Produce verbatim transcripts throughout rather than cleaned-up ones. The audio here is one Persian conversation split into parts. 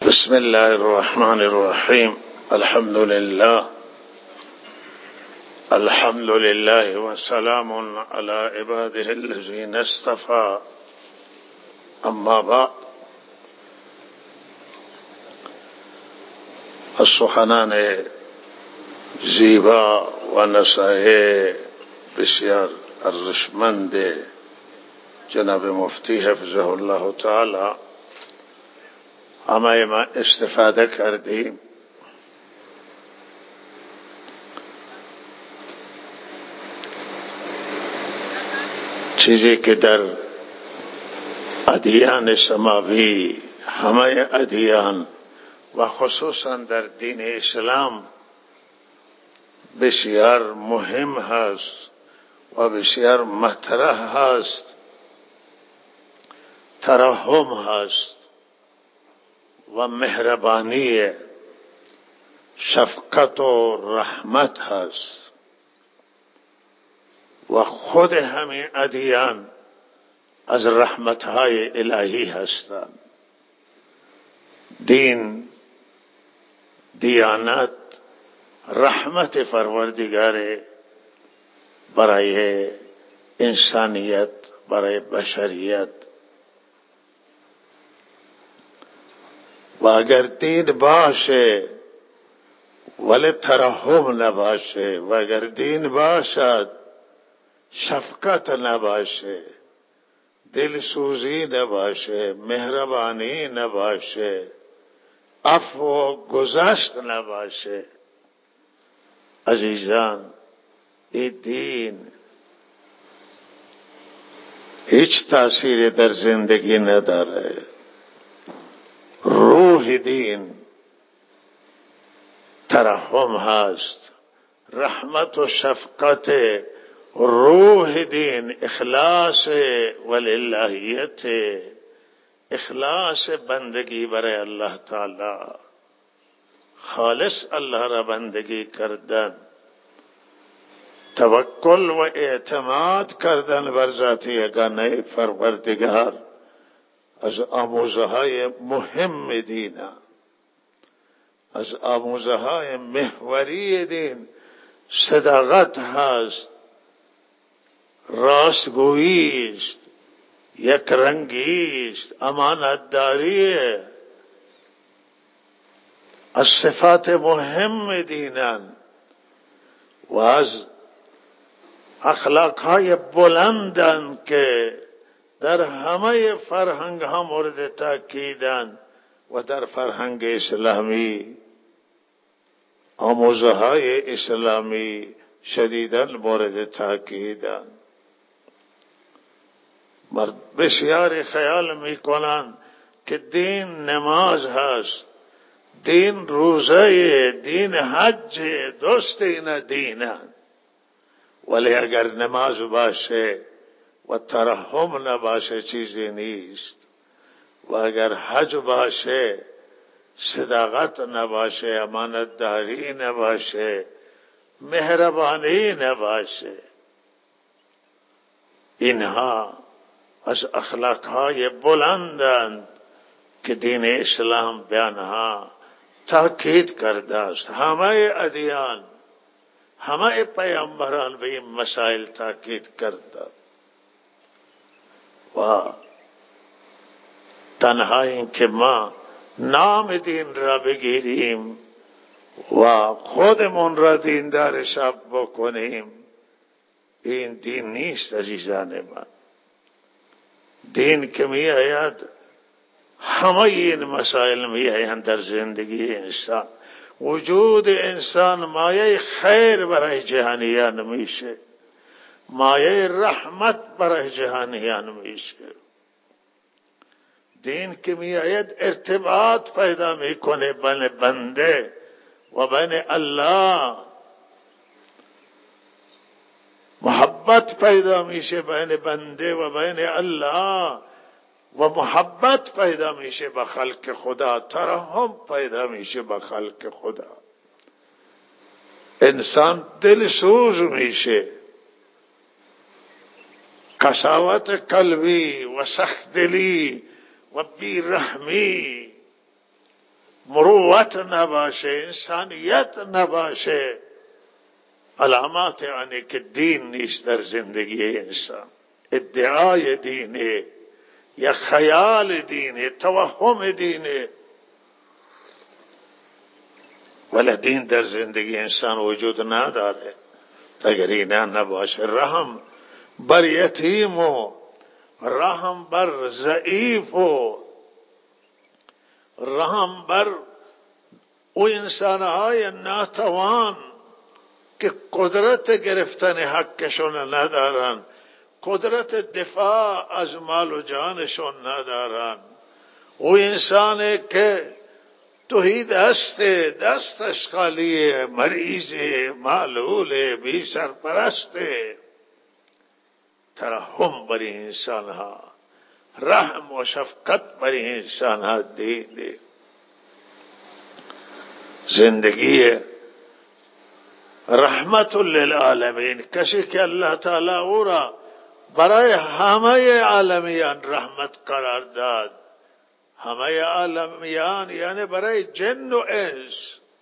بسم الله الرحمن الرحيم. الحمد لله الحمد لله وسلام على عباده الذين اصطفى. اما بعد، از سخنان زیبا و نصایح بسیار ارزشمند جناب مفتی حفظه الله تعالی همه ما استفاده کردیم. چیزی که در ادیان سماوی، همه ادیان و خصوصا در دین اسلام بسیار مهم هست و بسیار مطرح هست، ترحم هست و مهربانی، شفقت و رحمت هست و خود همین ادیان از رحمتهای الهی هستند. دین، دیانت رحمت پروردگار برای انسانیت، برای بشریت. و اگر دین باشه ولی ترحم نباشه، و اگر دین باشد شفقت نباشه، دلسوزی نباشه، مهربانی نباشه، عفو و گذشت نباشه، عزیزان این دین هیچ تأثیری در زندگی نداره. روح دین ترحم هست، رحمت و شفقت. روح دین اخلاص وللهیت، اخلاص بندگی برای الله تعالی، خالص الله را بندگی کردن، توکل و اعتماد کردن بر ذات یگانه پروردگار از آموزه های مهم دین، از آموزه های محوری دین صداقت هست، راستگویی است، یک رنگی است، امانتداری. از صفات مهم دینن و از اخلاق های بلندن که در همه فرهنگ ها مورد تاکیدن و در فرهنگ اسلامی، آموزه های اسلامی شدیداً مورد تاکیدن. مرد بسیاری خیال میکنند که دین نماز هست، دین روزه، دین حج، درست این دینند، ولی اگر نماز باشه و ترحم نباشه چیزی نیست، و اگر حج باشه صداقت نباشه، امانتداری نباشه، مهربانی نباشه، اینها از اخلاقهای بلندند که دین اسلام به آنها تاکید کرده است. همه ادیان، همه پیامبران به این مسائل تاکید کرده. و تنها این که ما نام دین را بگیریم و خودمون را دیندار حساب بکنیم، این دین نیست عزیزان من. دین که می آید، همه این مسائل می آیند در زندگی انسان. وجود انسان مایه خیر برای جهانیان میشه، مایه رحمت برای جهانیان میشه. دین که می آید ارتباط پیدا میکنه بین بنده و بین الله، محبت پیدا میشه بین بنده و بین الله، و محبت پیدا میشه به خلق خدا، ترحم پیدا میشه به خلق خدا. انسان دلسوز میشه، قساوت قلبی و سخت دلی و بیرحمی مروت نباشه، انسانیت نباشه، علامات آنه که دین نیست در زندگی انسان. ادعای دینه یا خیال دینه، توهم دینه، ولی دین در زندگی انسان وجود نداره. اگر اینا نباشه، رحم بر یتیم و رحم بر ضعیف و رحم بر او انسانهای ناتوان که قدرت گرفتن حقشون ندارن، قدرت دفاع از مال و جانشون ندارن، او انسانی که توحید هسته، دستش خالیه، مریضه، معلوله، بی سرپرسته، ترحم بر انسانها، رحم و شفقت بر انسانها دیده. زندگی رحمت للعالمین، کسی که اللہ تعالی او را برای همه عالمیان رحمت قرار داد. همه عالمیان یعنی برای جن و انس،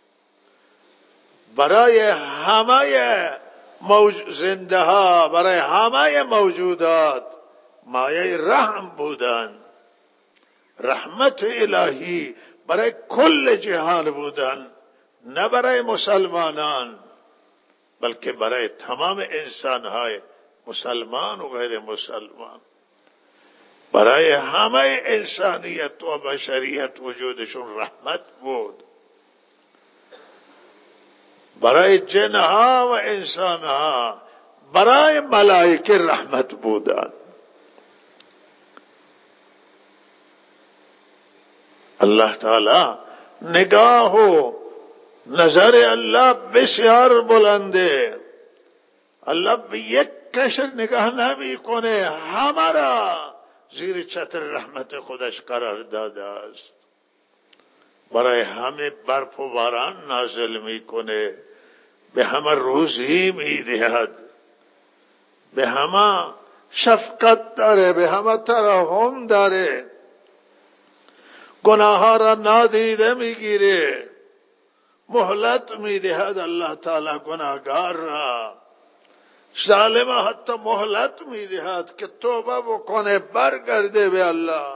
برای همه موج... زنده ها، برای همه موجودات مایه رحم بودن، رحمت الهی برای کل جهان بودن، نه برای مسلمانان بلکه برای تمام انسانهای مسلمان و غیر مسلمان، برای همه انسانیت و بشریت وجودشون رحمت بود. برای جنها و انسانها، برای ملائکه رحمت بودن. الله تعالی نگاه و نظر الله بسیار بلنده. الله به یک کشر نگاه نمی کنه، همه را زیر چتر رحمت خودش قرار داده است. برای همه برف و باران نازل میکنه، به همه روزی میدهد، به همه شفقت داره، به همه ترحم داره، گناه ها را نادیده میگیره، مهلت میدهد الله تعالی گناهگار را. ظالم حتی مهلت میدهد که توبه بکنه، برگرده به الله.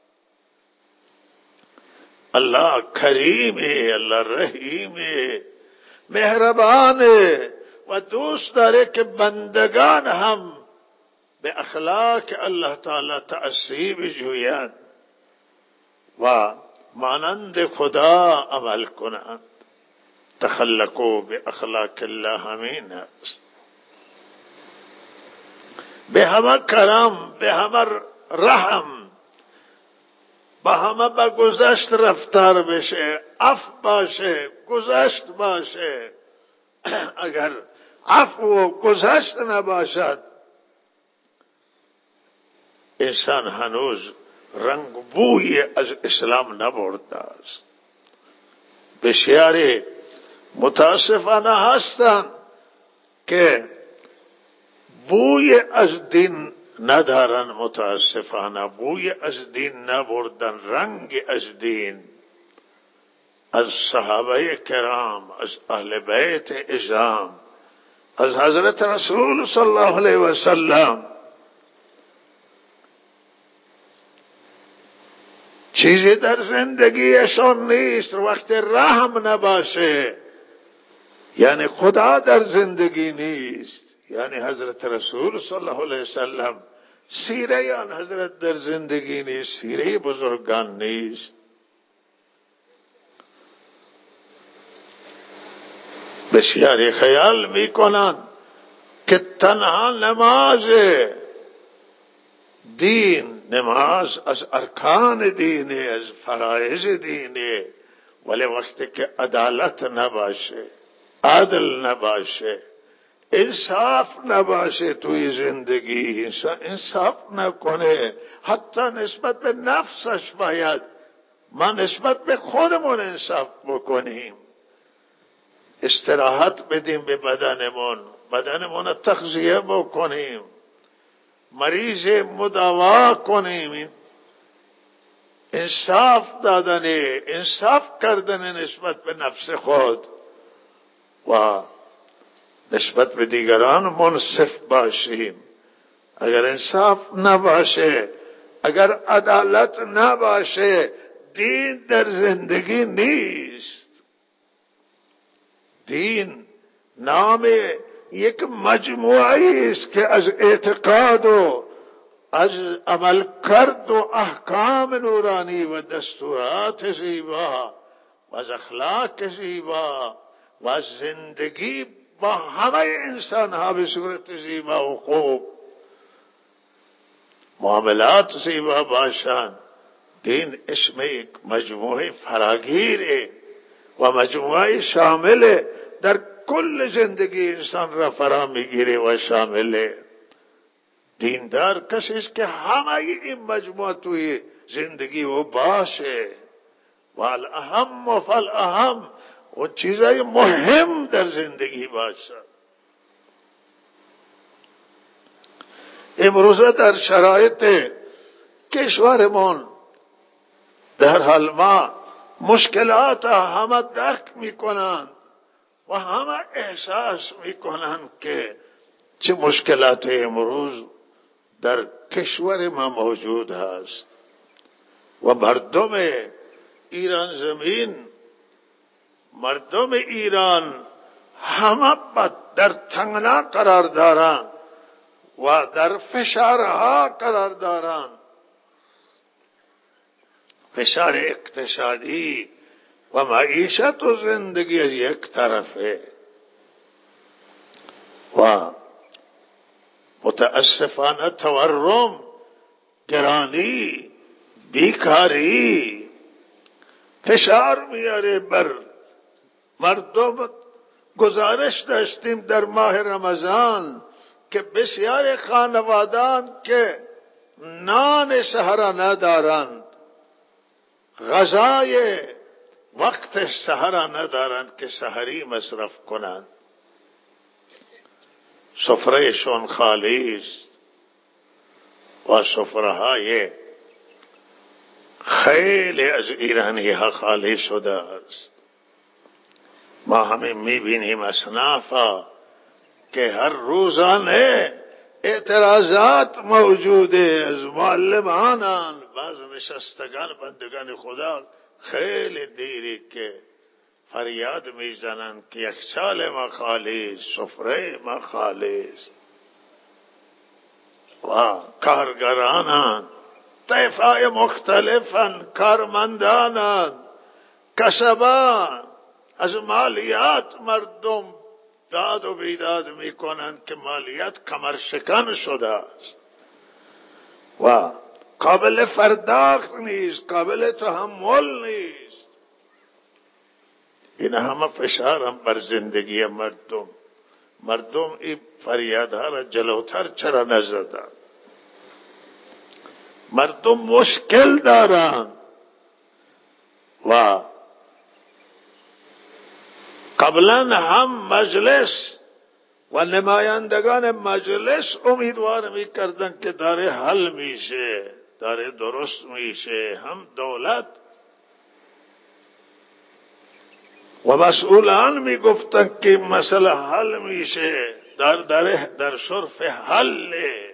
الله کریمه، الله رحیمه، مهربانه و دوست داره که بندگان هم به اخلاق الله تعالی تأسی بجویند و مانند خدا عمل کنند. تخلقوا به اخلاق الله، همین است. به همه کرم، به همه رحم، با همه با گذشت رفتار بشه، عفو باشه، گذشت باشه. اگر عفو و گذشت نباشد، انسان هنوز رنگ بوی از اسلام نبرده است. بسیاری متاسفانه هستند که بوی از دین ندارن، متاسفانه بوی از دین نبردن، رنگ از دین، از صحابه کرام، از اهل بیت اعظام، از حضرت رسول صلی الله علیه و سلم. چیزی در زندگیشون نیست. وقت رحم نباشه یعنی خدا در زندگی نیست، یعنی حضرت رسول صلی الله علیه وسلم، سیره آن حضرت در زندگی نیست، سیره بزرگان نیست. بسیاری خیال میکنند که تنها نماز دین، نماز از ارکان دینه، از فرایض دینه، ولی وقتی که عدالت نباشه، عدل نباشه، انصاف نباشه توی زندگی، انسان انصاف نکنه، حتی نسبت به نفسش باید ما نسبت به خودمون انصاف بکنیم، استراحت بدیم به بدنمون، بدنمون تغذیه بکنیم، مریض مداوا کنیم. انصاف دادن، انصاف کردن نسبت به نفس خود و نسبت به دیگران منصف باشیم. اگر انصاف نباشه، اگر عدالت نباشه، دین در زندگی نیست. دین نام یک مجموعی است که از اعتقاد و از عمل کرد و احکام نورانی و دستورات زیبا و از اخلاق زیبا و از زندگی با همه انسان ها به صورت زیبا و خوب معاملات زیبا باشند. دین اسم یک مجموعه فراگیره و مجموعه شامل در کل زندگی انسان را فرا میگیره و شامله. دیندار کسی است که همه این مجموعه توی زندگی و باشه و الاهم و فالاهم و چیزای مهم در زندگی باشه. امروزه در شرایط کشورمون در حال ما مشکلات همه درک میکنند و همه احساس میکنند که چه مشکلات امروز در کشور ما موجود هست و مردم ایران زمین، مردم ایران همه در تنگنا قرار دارند و در فشارها قرار دارند. فشار اقتصادی و معیشت و زندگی از یک طرفه و متاسفانه تورم، گرانی، بیکاری فشار میاره بر مردم. گزارش داشتیم در ماه رمضان که بسیار خانوادان که نان سحر ندارند، غذای وقت سحر ندارند که سحری مصرف کنند، سفرهشون خالی است و سفره‌های خیلی از ایرانی ها خالی شده است. ما همین میبینیم اصنافا که هر روزانه اعتراضات موجوده از معلمانان، بعض نشستگان بندگان خدا خیلی دیری که فریاد میزنند که یک سال ما خالی است، سفره ما خالی است. و کارگرانان طیفای مختلفن، کارمندانان، کسبان از مالیات مردم داد و بیداد میکنند که مالیات کمرشکن شده است و قابل پرداخت نیست، قابل تحمل نیست. این همه فشار هم بر زندگی مردم. مردم این فریادها را جلوتر چرا نزدند؟ مردم مشکل دارند و قبلا هم مجلس و نمایندگان مجلس امیدوار میکردن که داره حل میشه، داره درست میشه. هم دولت و مسئولان میگفتن که مسئله حل میشه، در در در شرف حل.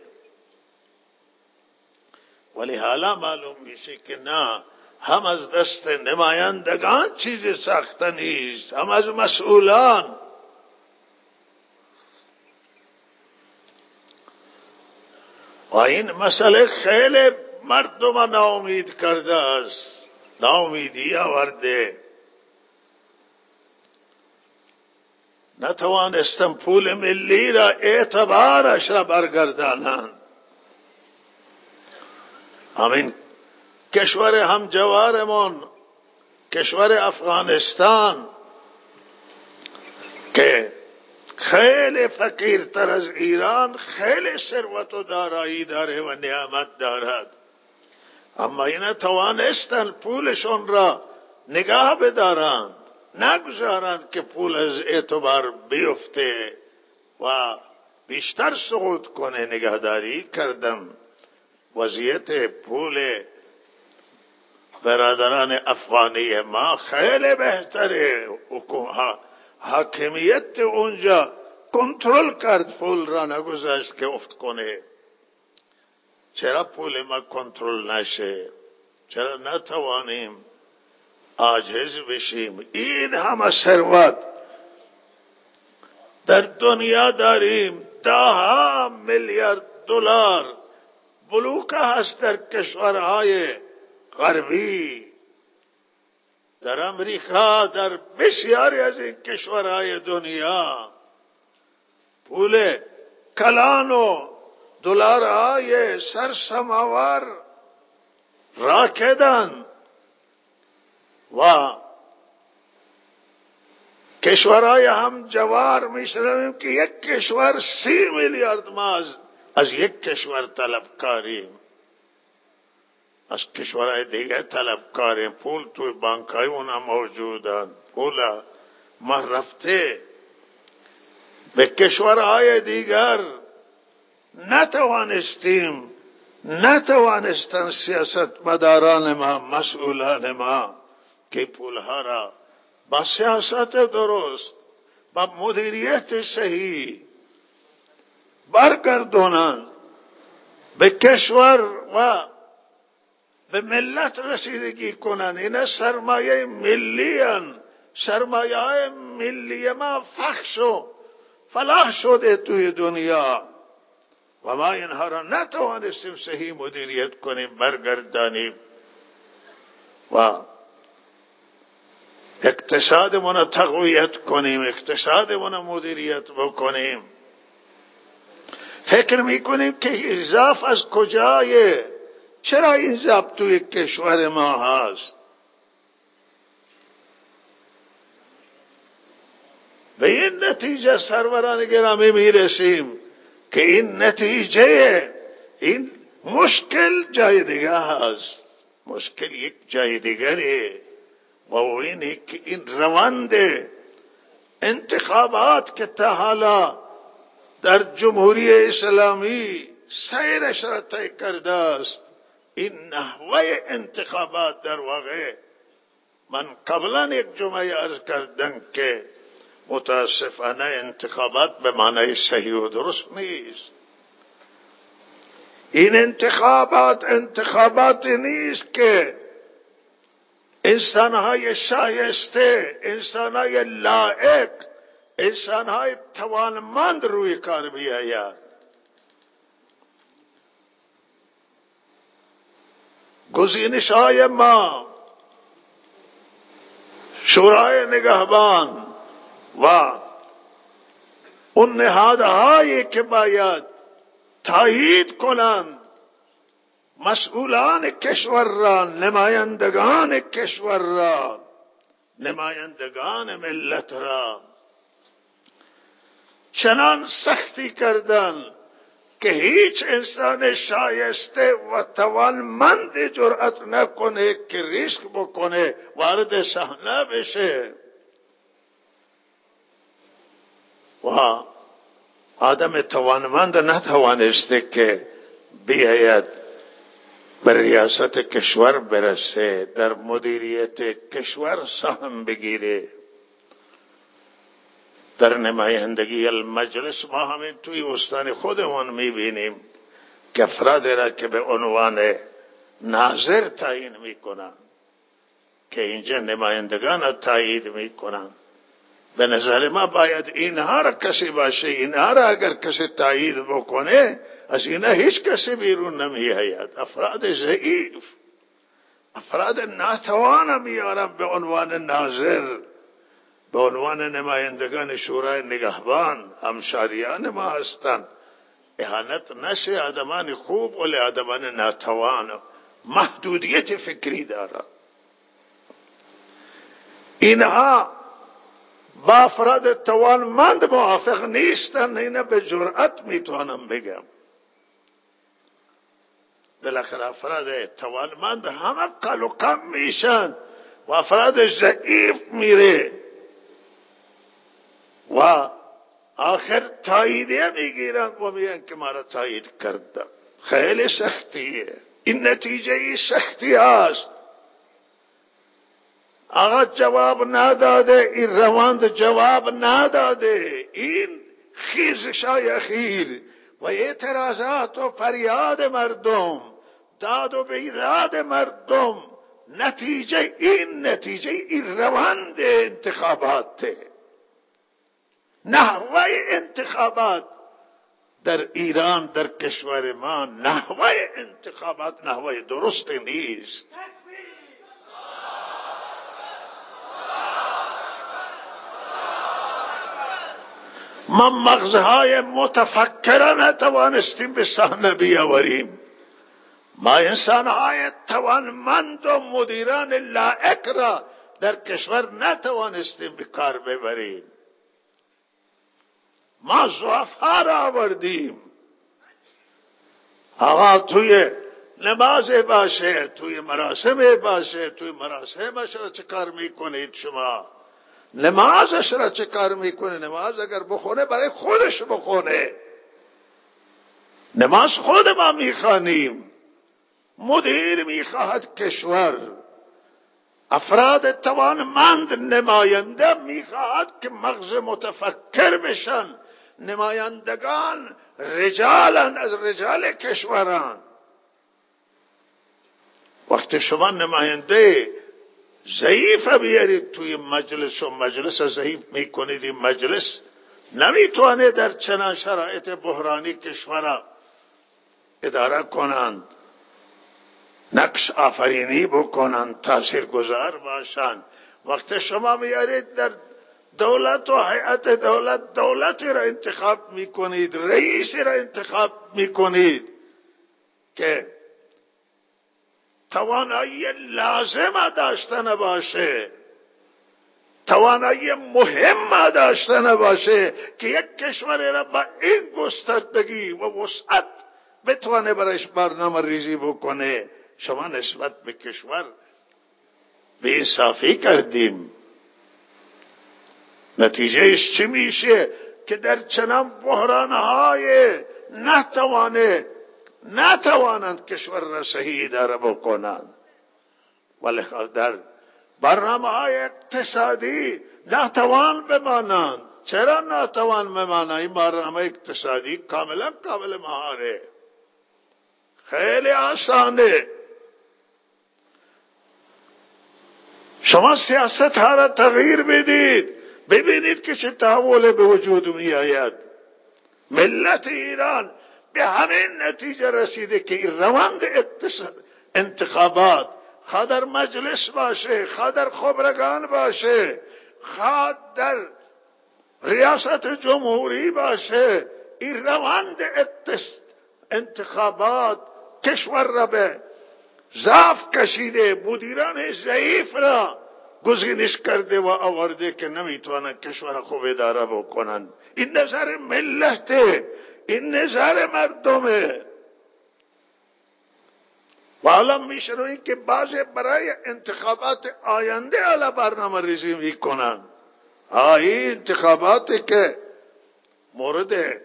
ولی حالا معلوم میشه که نه، هم از دست نمایندگان چیز سخت نیست، هم از مسئولان. و این مسئله خیلی مردم ناامید کرده است، ناامیدی آورده. نتوانستم پول ملی را اعتبارش را برگردانند. همین کشور همجوارمون، کشور افغانستان که خیلی فقیرتر از ایران، خیلی ثروت و دارایی داره و نعمت دارد، اما اینا توانستن پولشون را نگاه بدارند، نگذارند که پول از اعتبار بیفته و بیشتر سقوط کنه. نگهداری کردم. وضعیت پول برادران افغانی ما خیلی بهتره. حاکمیت اونجا کنترل کرد، پول را نگذاشت که افت کنه. چرا پول ما کنترل نشه؟ چرا نتوانیم عاجز بشیم؟ این همه ثروت در دنیا داریم، ده میلیارد دلار بلوکه هست در کشورهای غربی، در امریکا، در بسیاری از این کشورهای دنیا پول کلان و دلارهای سرسماور را کردن و کشورهای هم جوار میشنویم که یک کشور سی میلیارد ما از یک کشور طلبکاریم، از کشورهای دیگه طلبکاریم. پول توی بانکای اونا موجودن، پول ما رفته به کشورهای دیگر. نتوانستیم نتوانستن سیاست مداران ما، مسئولان ما که پولها را با سیاست درست، با مدیریت صحیح برگردونند به کشور و به ملت رسیدگی کنند. این سرمایه ملی هن. سرمایه های ملی ما فخش و فلاح شده توی دنیا و ما اینها را نتوانستیم صحیح مدیریت کنیم، برگردانیم و اقتصادمون را تقویت کنیم، اقتصادمون را مدیریت بکنیم. فکر میکنیم که ضعف از کجایه؟ چرا این ضعف توی کشور ما هست؟ به این نتیجه سروران گرامی میرسیم که این نتیجه، این مشکل جای دیگه هست. مشکل یک جای دیگره و اینه که این روند انتخابات که تا حالا در جمهوری اسلامی سیرش را طی کرده است، این نحوه انتخابات در واقع من قبلا یک جمعه عرض کردم که متاسفانه انتخابات به معنی صحیح و درست نیست. این انتخابات انتخابات نیست که انسانهای شایسته، انسانهای لایق، انسانهای توانمند روی کار بیاید. گزینش های ما، شورای نگهبان و اون نهادهایی که باید تایید کنند مسئولان کشور را، نمایندگان کشور را، نمایندگان ملت را، چنان سختی کردند که هیچ انسان شایسته و توانمند جرأت نکنه که ریسک بکنه وارد صحنه بشه و آدم توانمند نتوانسته که بیاید به ریاست کشور برسه، در مدیریت کشور سهم بگیره، در نمایندگی المجلس. ما همین توی استان خودمون میبینیم که افراد را که به عنوان ناظر تعیین میکنن، که اینجا نمایندگان را تایید میکنن، به نظر ما باید اینها را کسی باشه. اینها را اگر کسی تایید بکنه، از اینها هیچ کسی بیرون نمیآید. افراد ضعیف، افراد ناتوان میارن به عنوان ناظر، به عنوان نمایندگان شورای نگهبان. همشاریان ما هستند. اهانت نشه، آدمان خوب ولی آدمان ناتوان، محدودیت فکری دارند. اینها با افراد توانمند موافق نیستن. اینا به جرأت میتونم بگم. بالاخره افراد توانمند همه قل و کم میشن و افراد ضعیف میره و آخر تاییدیه میگیرن و میگن که ما را تایید کردن. خیلی سختیه. این نتیجه ای سختی هست. آقا جواب نداده، این روند جواب نداده، این خیزشای اخیر و اعتراضات و فریاد مردم، داد و بیداد مردم، نتیجه این نتیجه این روند انتخابات، نحوه انتخابات در ایران، در کشور ما نحوه انتخابات نحوه درست نیست. ما مغزهای متفکرانه توانستیم به صحنه بیاوریم، ما انسانهای توانمند و مدیران لایق را در کشور نتوانستیم به کار ببریم. ما ضعفا را آوردیم. آقا توی نماز باشه، توی مراسم باشه، توی مراسمش را چه کار میکنید شما؟ نمازش را چه کار میکنه؟ نماز اگر بخونه برای خودش بخونه، نماز خود ما میخوانیم. مدیر میخواهد کشور افراد توانمند نماینده میخواهد که مغز متفکر بشن، نمایندگان رجالند از رجال کشوران. وقتی شما نماینده ضعیف بیارید توی مجلس و مجلس ضعیف میکنید، این مجلس نمیتونه در چنان شرایط بحرانی کشور اداره کنند، نقش آفرینی بکنند، تاثیرگذار باشند. وقتی شما میارید در دولت و هیئت دولت، دولتی را انتخاب میکنید، رئیسی را انتخاب میکنید که توانایی لازم داشته نباشه، توانایی مهم داشته نباشه که یک کشور را با این گستردگی و وسعت بتونه برایش برنامه ریزی بکنه. شما نسبت به کشور بی انصافی کردیم. نتیجهش چی میشه؟ که در چنان بحرانهای نتوانه نتوانند کشور را صحیح اداره بکنند. ولی در برنامه های اقتصادی ناتوان بمانند. چرا ناتوان بمانند؟ این برنامه اقتصادی کاملا قابل مهاره، خیلی آسانه. شما سیاست ها را تغییر بدید، ببینید که چه تحول به وجود می آید. ملت ایران به همین نتیجه رسیده که این روند انتخابات، خواه در مجلس باشه، خواه در خبرگان باشه، خواه در ریاست جمهوری باشه، این روند انتخابات کشور را به ضعف کشیده، مدیران ضعیف را گزینش کرده و آورده که نمیتونن کشور خوب اداره بکنن. این نظر ملته، این نظر مردمه. و حالا میشنوید که بعضی برای انتخابات آینده حالا برنامه ریزی میکنن. این انتخاباتی که مورد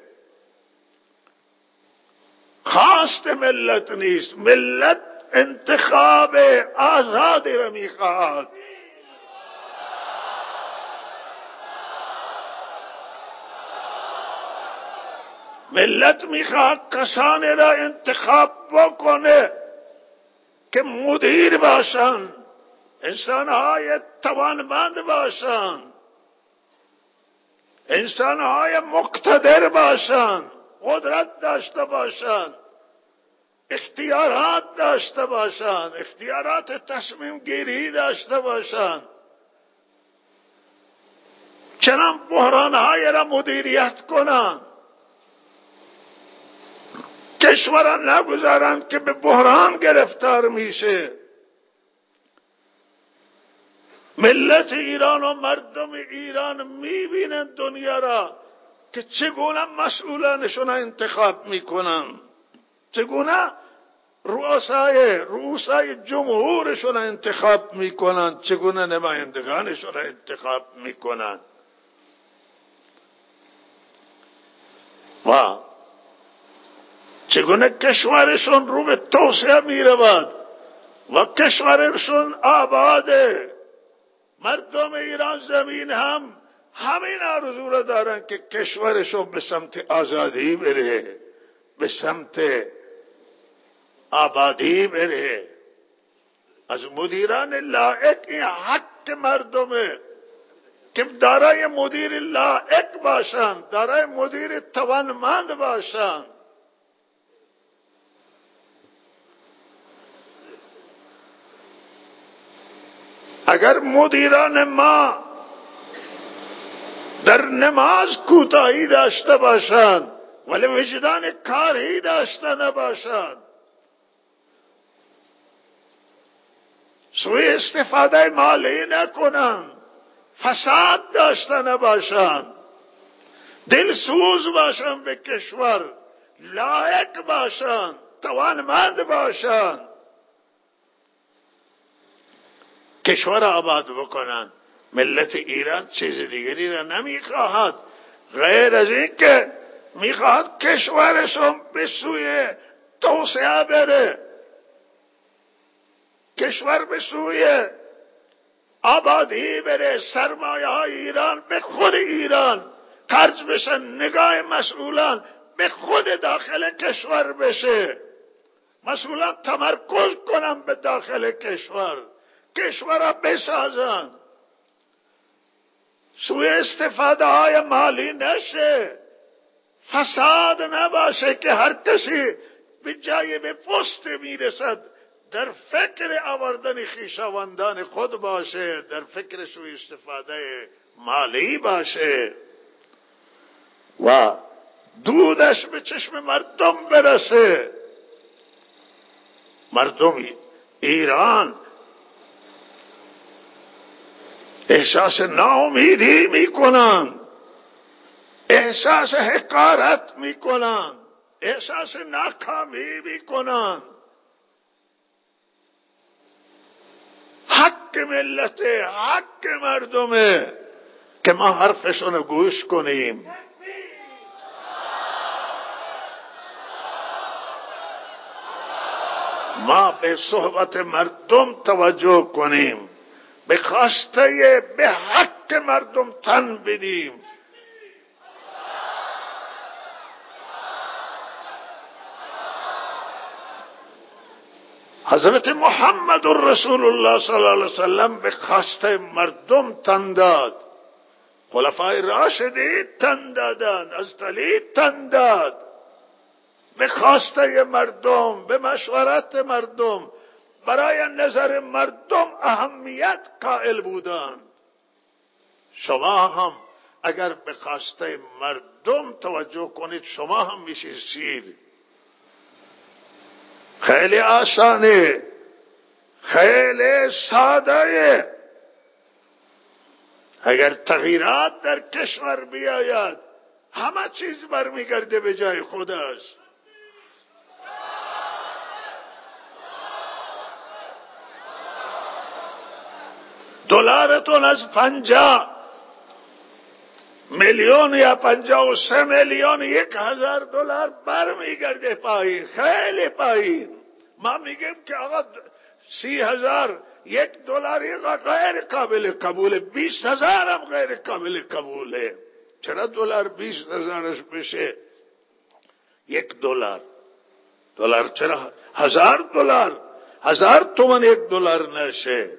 خواست ملت نیست، ملت انتخاب آزادی را میخواهد. ملت میخواهد کسانی را انتخاب بکنه که مدیر باشند، انسانهای توانمند باشند، انسانهای مقتدر باشند، قدرت داشته باشند، اختیارات داشته باشند، اختیارات تصمیم گیری داشته باشند، چنان بحرانهای را مدیریت کنند، کشور را نگذارند که به بحران گرفتار میشه. ملت ایران و مردم ایران میبینند دنیا را که چگونه مسئولانشون انتخاب میکنن، چگونه رؤسای رؤسای جمهورشون انتخاب میکنن، چگونه نمایندگانشون انتخاب میکنن. و چگونه کشورشون رو به توسعه میرود و کشورشون آباده. مردم ایران زمین هم همین آرزو را دارن که کشورشون به سمت آزادی بره، به سمت آبادی بره. از مدیران لایق این حق مردمه که دارای مدیر لایق باشن، دارای مدیر توانمند باشن. اگر مدیران ما در نماز کوتاهی داشته باشند ولی وجدان کاری داشته نباشند، سوء استفاده مالی نکنند، فساد داشته نباشند، دلسوز باشند به کشور، لایق باشند، توانمند باشند، کشور آباد بکنند، ملت ایران چیز دیگری را نمیخواهد غیر از این که میخواهد کشورشون به سوی توسعه بره، کشور به سوی آبادی بره، سرمایه های ایران به خود ایران خرج بشن، نگاه مسئولان به خود داخل کشور بشه، مسئولان تمرکز کنن به داخل کشور، کشور را بسازن، سوء استفاده های مالی نشه، فساد نباشه که هر کسی به جای به پست میرسد در فکر آوردن خویشاوندان خود باشه، در فکر سوء استفاده مالی باشه و دودش به چشم مردم برسه. مردم ایران احساس ناامیدی میکنن، احساس حقارت میکنن، احساس ناکامی میکنن. حق ملت، حق مردمه که ما حرفشون گوش کنیم. ما به صحبت مردم توجه کنیم، به خواسته به حق مردم تن بدیم. حضرت محمد رسول الله صلی الله علیه وسلم به خواسته مردم تن داد، خلفای راشدین تن دادند، از علی تن داد، به خواسته مردم، به مشورت مردم، برای نظر مردم اهمیت قائل بودند. شما هم اگر به خواسته مردم توجه کنید شما هم میشید سیر. خیلی آسانه، خیلی ساده. اگر تغییرات در کشور بیاید همه چیز برمیگرده به جای خودش. دلارتون از پنجاه میلیون یا پنجاه و سه میلیون یک هزار دلار برمیگرده پایین، خیلی پایین. ما میگیم که آقا سی هزار یک دلاری غیر قابل قبوله، بیست هزار هم غیر قابل قبوله. چرا دلار بیست هزارش بشه یک دلار؟ دلار چرا هزار دلار هزار تومن یک دلار نشه؟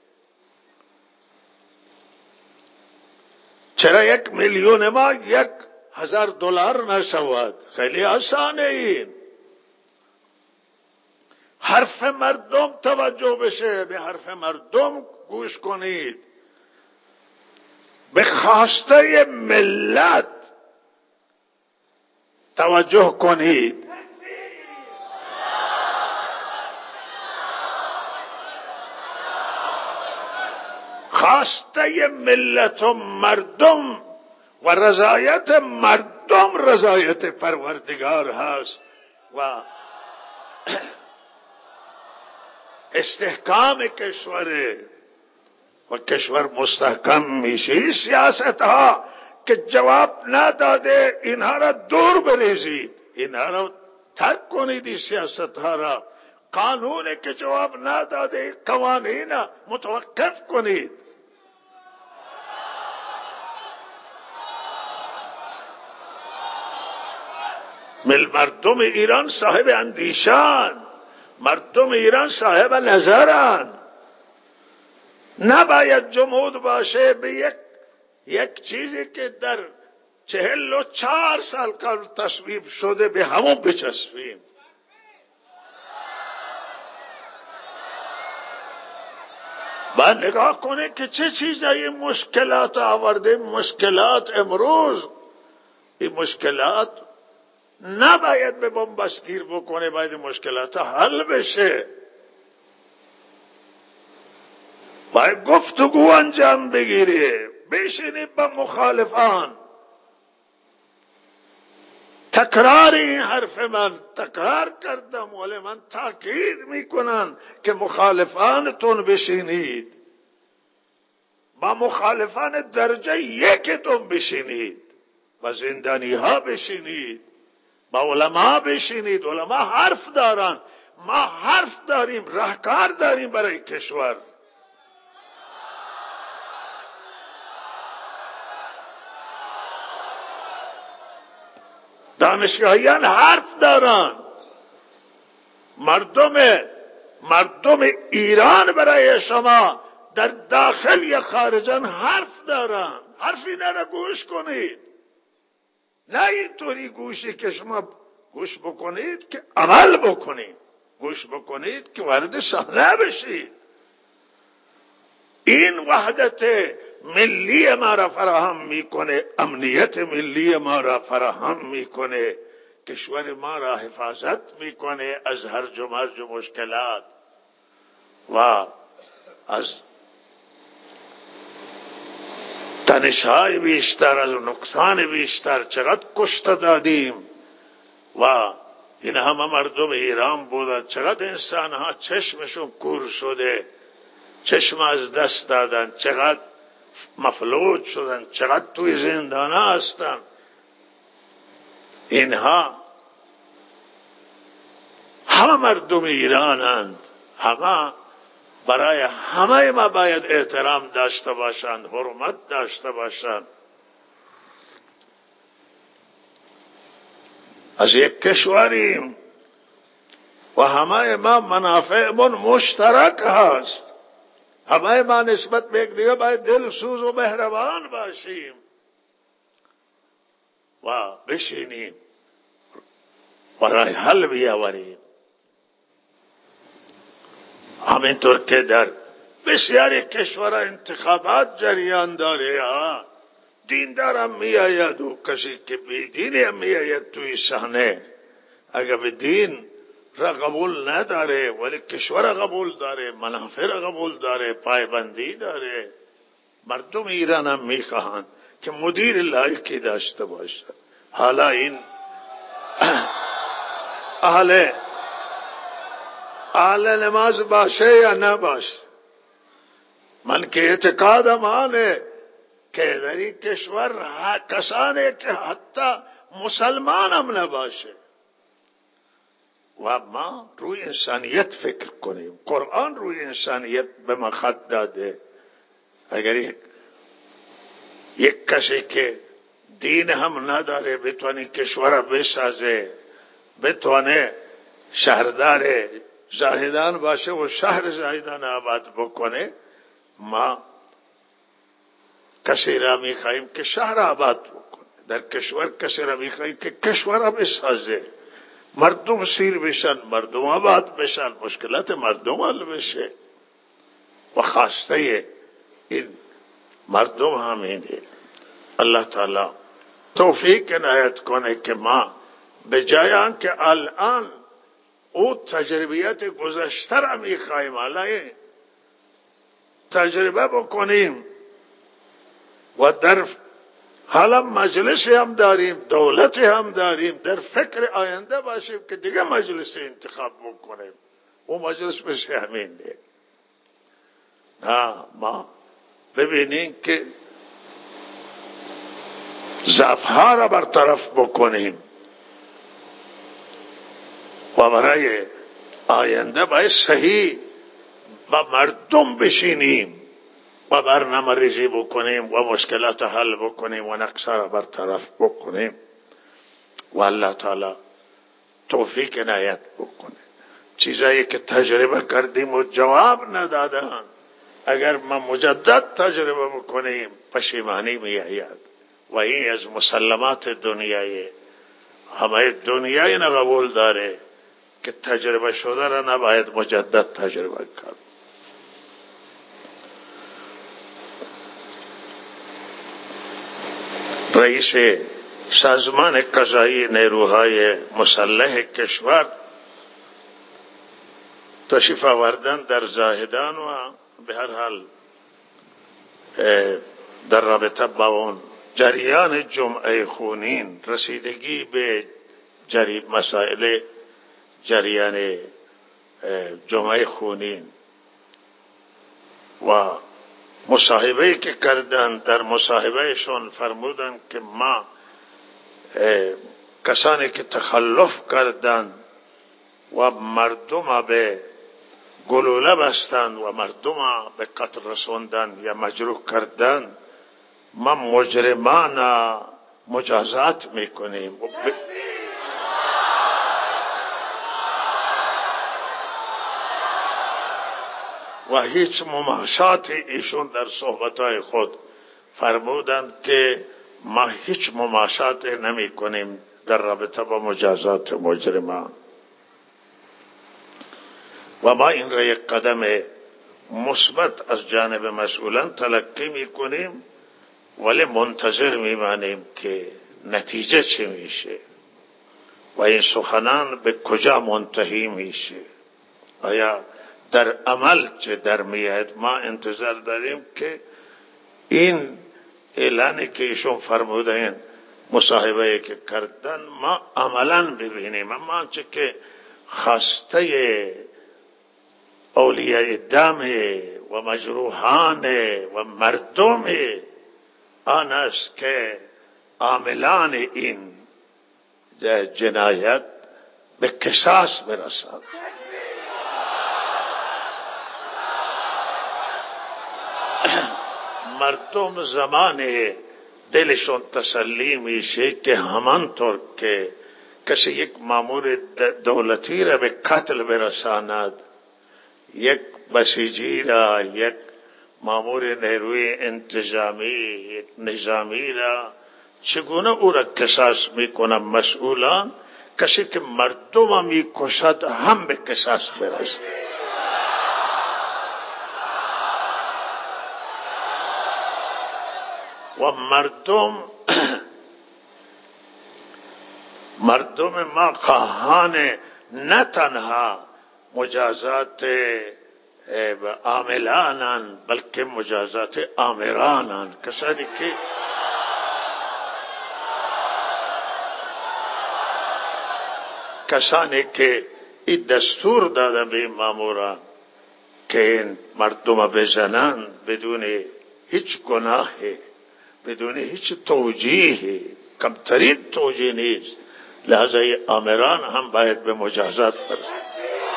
چرا یک میلیون ما یک هزار دلار نشود؟ خیلی آسانه این. حرف مردم توجه بشه، به حرف مردم گوش کنید، به خواسته ملت توجه کنید. خواسته ملت و مردم و رضایت مردم رضایت پروردگار هست و استحکام کشوره و کشور مستحکم میشه. سیاست ها که جواب نداده اینها را دور بریزید، اینها را ترک کنید. این سیاست ها را، قانون که جواب نداده قوانین متوقف کنید. مردم ایران صاحب اندیشان، مردم ایران صاحب نظرند. نباید جمود باشه به یک یک چیزی که در چهل و چهار سال قبل تصویب شده به همون بچسبیم. با نگاه کنه که چه چیزایی مشکلات آورده. مشکلات امروز، این مشکلات نباید به بنبست گیر بکنه، باید مشکلات حل بشه، باید گفتگو انجام بگیره. بشینید با مخالفان. تکرار این حرف من تکرار کردم، ولی من تاکید میکنم که مخالفانتون بشینید، با مخالفان درجه یکتون بشینید، با زندانی ها بشینید، با علما بشینید. علما حرف دارن، ما حرف داریم، راهکار داریم برای کشور. دانشگاهیان حرف دارن. مردم مردم ایران برای شما در داخل یا خارجان حرف دارن. حرف اینا را گوش کنید، نه اینطوری گوشی که شما گوش بکنید که عمل بکنید، گوش بکنید که وارد صحنه بشید. این وحدت ملی ما را فراهم میکنه، امنیت ملی ما را فراهم میکنه، کشور ما را حفاظت میکنه از هرج و مرج و مشکلات و از تنش‌های بیشتر، از نقصان بیشتر. چقدر کشته دادیم و این همه مردم ایران بودن، چقدر انسانها چشمشون کور شده، چشم از دست دادن، چقدر مفلوج شدن، چقدر توی زندان هستن. اینها همه مردم ایرانند، همه برای همه ما باید احترام داشته باشند، حرمت داشته باشند. از یک کشوریم و همه ما منافعمون مشترک هست. همه ما نسبت به یک دیگه باید دلسوز و مهربان باشیم و بشینیم برای حل بیاوریم. همینطور که در بسیاری کشورها انتخابات جریان داره، دیندار هم می آید و کسی که بی دینی هم می آید توی صحنه. اگر به دین را قبول نداره ولی کشور را قبول داره، منافع را قبول داره، پایبندی داره. مردم ایران هم می خواهند که مدیر لایقی داشته باشه. حالا این اهل اهل نماز باشه یا نباشه، من که اعتقادم آنه که در این کشور کسانی که حتی مسلمان هم نباشه و ما روی انسانیت فکر کنیم. قرآن روی انسانیت به ما خط داده. اگر یک, یک کسی که دین هم نداره بتونه کشور بسازه، بتونه شهردار زاهدان باشه و شهر زاهدان آباد بکنه، ما کسی را میخواهیم که شهر آباد بکنه. در کشور کسی را میخواهیم که کشور را بسازه، مردم سیر بشن، مردم آباد بشن، مشکلات مردم حل بشه. و خواسته این مردم همینه. الله تعالی توفیق عنایت کنه که ما به جای آنکه الان او تجربیات گذشته را میخواهیم الان تجربه بکنیم و در حالا مجلس هم داریم، دولت هم داریم، در فکر آینده باشیم که دیگه مجلس انتخاب بکنیم. او مجلس بشه همین ده. نه، ما ببینیم که ضعف‌ها را برطرف بکنیم و برای آینده باید صحیح و مردم بشینیم و برنامه ریزی بکنیم و مشکلات حل بکنیم و نقصا را برطرف بکنیم. و الله تعالی توفیق عنایت بکنه. چیزایی که تجربه کردیم و جواب ندادن اگر ما مجدد تجربه بکنیم پشیمانی می آید و این از مسلمات دنیای همه دنیای این قبول داره که تجربه شده را نباید مجدد تجربه کرد. رئیس سازمان قضایی نیروهای مسلح کشور تشریف آوردن در زاهدان و به هر حال در رابطه با اون جریان جمعه خونین رسیدگی به جری مسائل جریان جمعه خونین و مصاحبه‌ای که کردن، در مصاحبهشون فرمودن که ما کسانی که تخلف کردند و مردم به گلوله بستند و مردم به قتل رسوندند یا مجروح کردند ما مجرمان مجازات میکنیم و هیچ مماشات ایشون در صحبتهای خود فرمودند که ما هیچ مماشات نمی کنیم در رابطه با مجازات مجرمان و ما این را یک قدم مثبت از جانب مسئولان تلقی می کنیم ولی منتظر می مانیم که نتیجه چه میشه و این سخنان به کجا منتهی میشه، آیا در عمل چه در میاد. ما انتظار داریم که این اعلانی که ایشون فرمودن مصاحبه که کردن ما عملا ببینیم. اما آنچه که خواسته اولیاء دم و مجروحان و مردم آن است که عاملان این جنایت به قصاص برسند. مردم زمان دلشون تسلی میشه که همانطور که کسی یک مامور دولتی را به قتل برساند، یک بسیجی را، یک مامور نیروی انتظامی، یک نظامی را چگونه او را قصاص میکنن مسئولان، کسی که مردم میکشد هم به قصاص برسد. و مردم مردم ما خواهان نه تنها مجازات عاملانن بلکه مجازات آمرانن، کسانی که کسانی که این دستور دادن به این ماموران که این مردم بزنن بدون هیچ گناهی، بدون هیچ توجیه، کمترین توجیه نیست، لحظه آمران هم باید به مجازات برسند.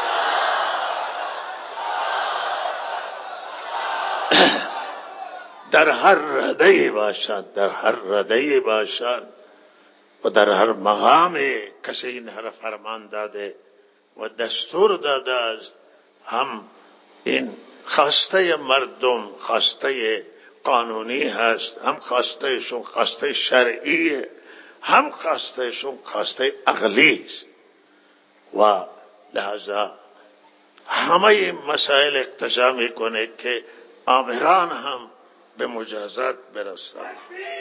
در هر رده‌ای باشند، در هر رده‌ای باشند و در هر مقام کسی این هر فرمان داده و دستور داده است، هم این خواسته مردم خواسته قانونی هست، هم خواسته شون خواسته شرعی، هم خواسته شون خواسته عقلی است و لحظه همه این مسائل اقتضا میکنه که آمران هم به مجازات برسند.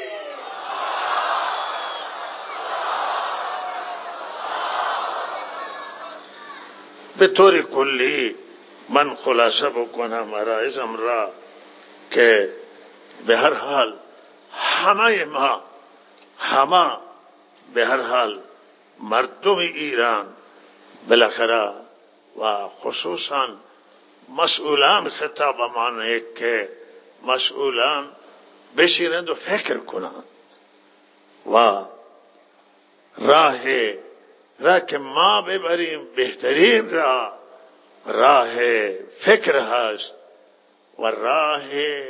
به طور کلی من خلاصه بکنم عرایزم را که به هر حال همه ما همه به هر حال مردم ایران بالاخره و خصوصا مسئولان خطابمان که مسئولان بشینند و فکر کنند و راه راه که ما ببریم بهترین راه راه فکر هست و راه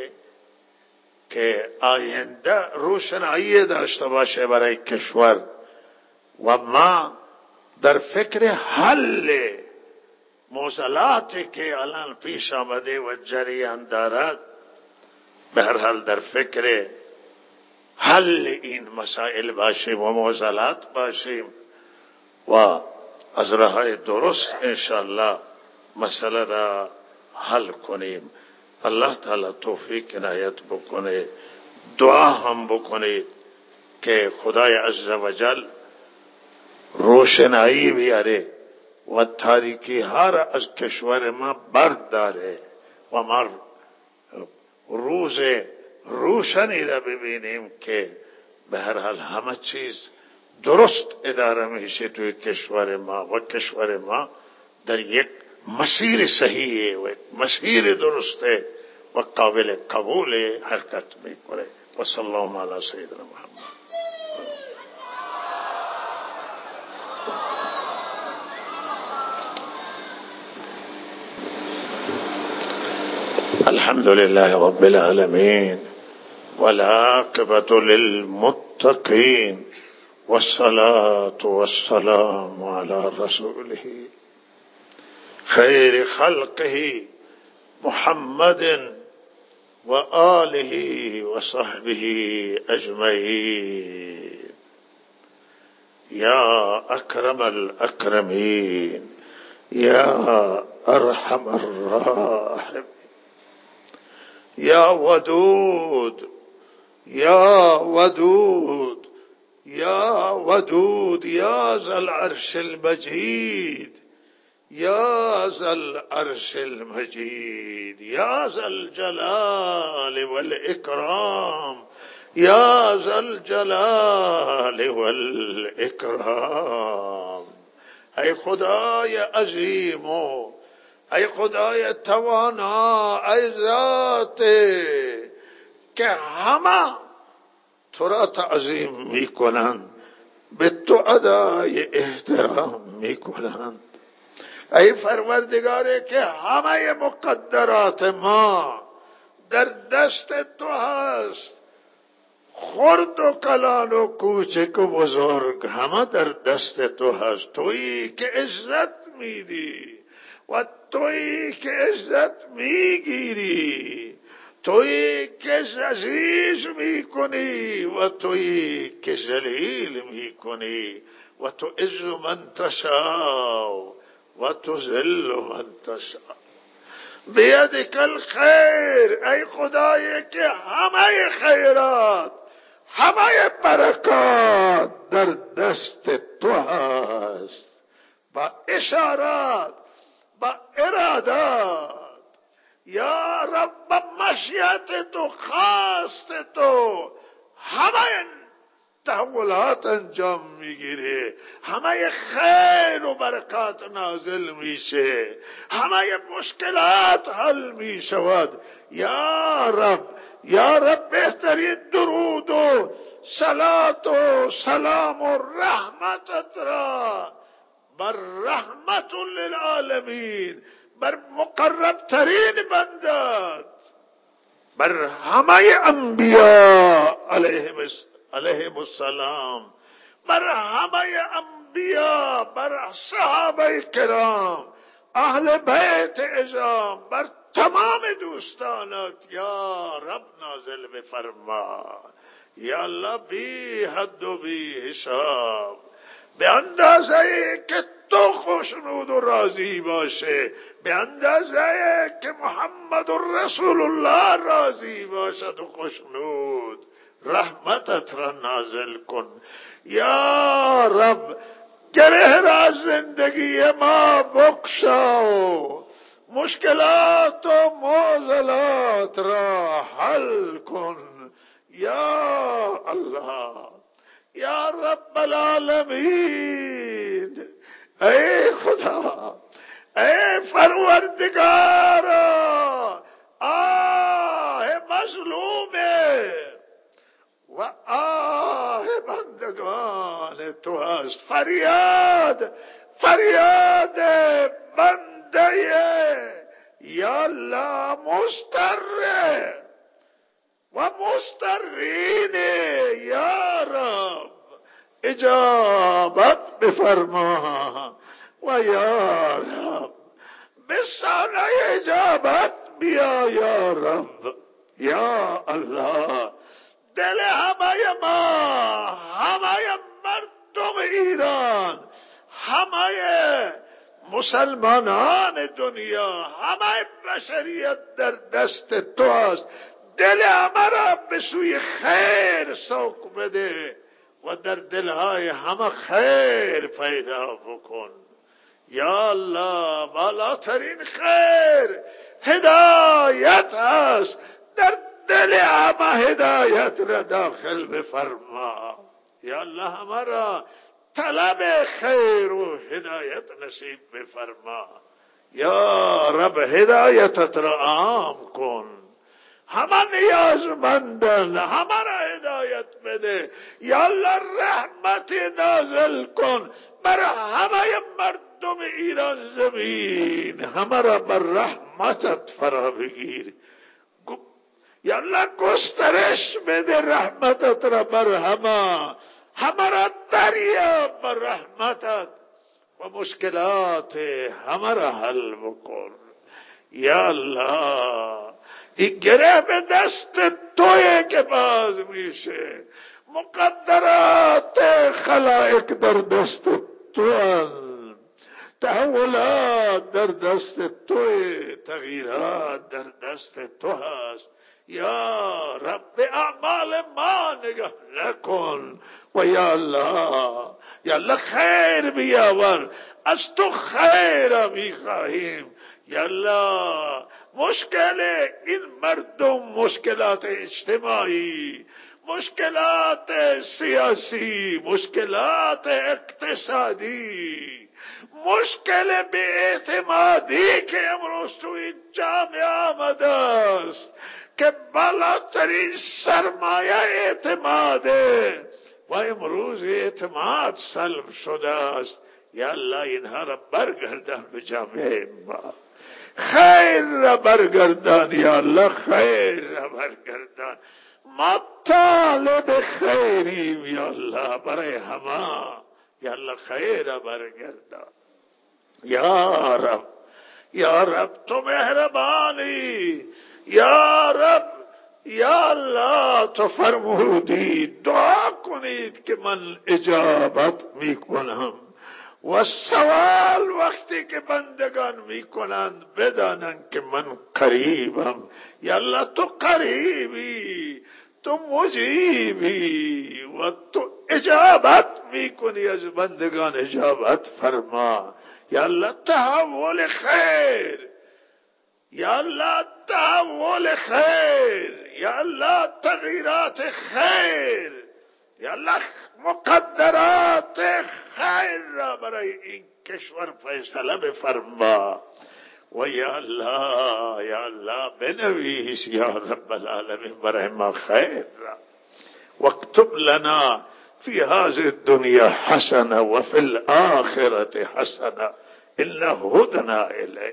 که آینده روشنایی داشته باشه برای کشور و ما در فکر حل معضلاتی که الان پیش آمده و جریان دارد، به هر حال در فکر حل این مسائل باشیم و معضلات باشیم و از راه درست انشاءالله مسئله را حل کنیم. الله تعالی توفیق عنایت بکنه. دعا هم بکنید که خدای عزوجل روشنایی بیاره و تاریکی ها را از کشور ما برداره و ما روز روشنی را ببینیم که به هر حال همه چیز درست اداره میشه توی کشور ما و کشور ما در یک مسیر صحیح و مسیر درسته و قابل قبول حرکت میکنه. و صلی الله علی سیدنا محمد. الحمد لله رب العالمين والعاقبة للمتقين والصلاة والسلام على رسوله خير خلقه محمد وآله وصحبه أجمعين. يا أكرم الأكرمين يا أرحم الراحمين يا ودود يا ودود يا ودود يا ذا العرش المجيد يا ذا العرش المجيد يا ذا الجلال والإكرام يا ذا الجلال والإكرام. ای خدای عظیم و ای خدای توانا، ای ذات که همه تو را تعظیم می کنند، به تو ادای احترام می کنند. ای پروردگاره که همه مقدرات ما در دست تو هست، خرد و کلان و کوچک و بزرگ همه در دست تو هست. تویی که عزت میدی و تویی که عزت میگیری، تویی که عزیز میکنی و تویی که ذلیل میکنی و تو عز من تشاء و تذل من تشاء بیدک الخیر. ای خدایی که همه خیرات همه برکات در دست تو هست، با اشارات با ارادات یا رب مشیت تو خواست تو همه تحولات انجام میگیره، همه خیر و برکات نازل میشه، همه مشکلات حل میشود. یا رب یا رب بهترین درود و صلات و سلام و رحمتت را بر رحمت للعالمین، بر مقرب ترین بندات، بر همه انبیاء علیهم السلام، بر همه انبیاء، بر صحابه کرام، اهل بیت عظام، بر تمام دوستانت یا رب نازل بفرما. یا الله بی حد و بی حساب، به اندازه که تو خوشنود و راضی باشه، به اندازه که محمد رسول الله راضی باشد و خوشنود، رحمتت را نازل کن. یا رب گره را زندگی ما بکشا، مشکلات و معضلات را حل کن. یا الله یا رب العالمین، ای خدا، ای پروردگارا، آه مظلومه و آه بندگان تو هست. فریاد فریاد بنده یا الله مستره و مسترین یا رب اجابت بفرما. و یا رب به سانه اجابت بیا یا رب. یا الله دل همه ما، همه مردم ایران، همه مسلمانان دنیا، همه بشریت در دست تو است. دل همه را به سوی خیر سوق بده و در دلهای همه خیر پیدا بکن. یا الله بالاترین خیر هدایت است، در دل همه هدایت را داخل بفرما. یا الله همه را طلب خیر و هدایت نصیب بفرما. یا رب هدایتت را عام کن، همه نیازمندن، همه را هدایت بده. یا الله رحمت نازل کن بر همه مردم ایران زمین، همه را بر رحمتت فرا بگیر. یا الله گسترش بده رحمتت را بر همه، همه را دریاب بر رحمتت و مشکلات همه را حل بکن. یا الله این گره به دست توی که باز میشه، مقدرات خلائق در دست تو هست، تحولات در دست توی، تغییرات در دست تو هست. یا رب به اعمال ما نگاه نکن و یا الله، یا الله خیر بیاور، از تو خیر میخواهیم. یا الله مشکل این مردم، مشکلات اجتماعی، مشکلات سیاسی، مشکلات اقتصادی، مشکل به اعتمادی که امروز تو این جامعه آمده است که بالاترین سرمایه اعتماده و امروز اعتماد سلب شده است. یا الله اینها را برگردان به جامعه ما، خیر را برگردان. یا الله خیر را برگردان، ما طالب خیریم. یا الله برای همه، یا الله خیر را برگردان. یا رب، یا رب تو مهربانی. یا رب، یا الله تو فرمودی دعا کنید که من اجابت میکنم و سوال وقتی که بندگان میکنند بدانند که من قریبم. یا الله تو قریبی، تو مجیبی و تو اجابت میکنی از بندگان، اجابت فرما. یا الله تحول خیر، یا الله تحول خیر، یا الله تغییرات خیر، یا الله مقدرات خیر را برای این کشور فیصله بفرما. و یا الله، یا الله بنویس یا رب العالمین برای ما خیر را. واکتب لنا فی هذه الدنیا حسنه و فی الاخرة حسنه انا هدنا الیک،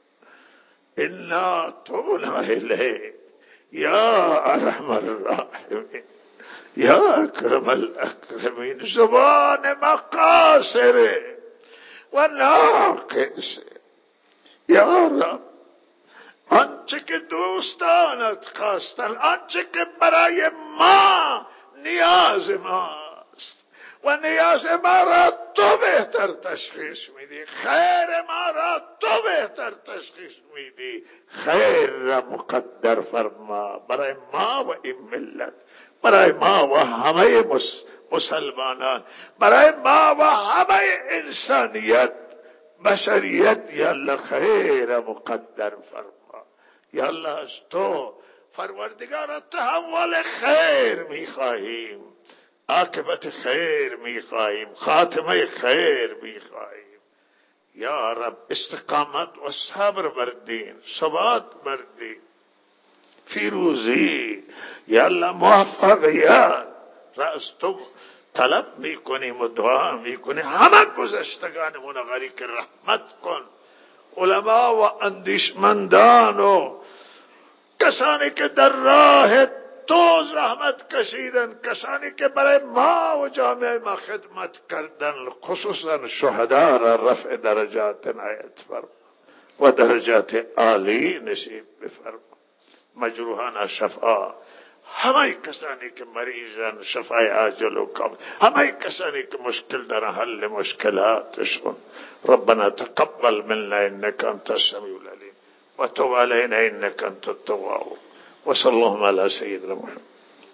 انا تبنا الیک یا ارحم الراحمین یا اکرم الاکرمین. زبان ما قاصره و ناقصه. یا رب آنچه که دوستانت خواستن، آنچه که برای ما نیاز ماست و نیاز ما را تو بهتر تشخیص میدی، خیر ما را تو بهتر تشخیص میدی. خیر را مقدر فرما برای ما و این ملت، برای ما و همه مسلمانان، برای ما و همه انسانیت، بشریت. یا الله خیر مقدر فرما. یا الله از تو پروردگار تحول خیر میخواهیم، عاقبت خیر میخواهیم، خاتمه خیر میخواهیم. یا رب استقامت و صبر بر دین، ثبات بر دین، فیروزی. یا الله موفقیت را از تو طلب میکنیم و دعا میکنیم. همه گذشتگانمون غریق رحمت کن، علما و اندیشمندان و کسانی که در راه تو زحمت کشیدن، کسانی که برای ما و جامعه ما خدمت کردن، خصوصا شهدا را رفع درجات عنایت فرما و درجات عالی نصیب بفرما. مجروحان شفا، همه کسانی که مریضن شفای عاجل و کامل، همه کسانی که مشکل در حل مشکلاتشون. ربنا تقبل منا انك انت السميع العليم وتب علينا انك انت التواب. وصلى الله على سيدنا محمد.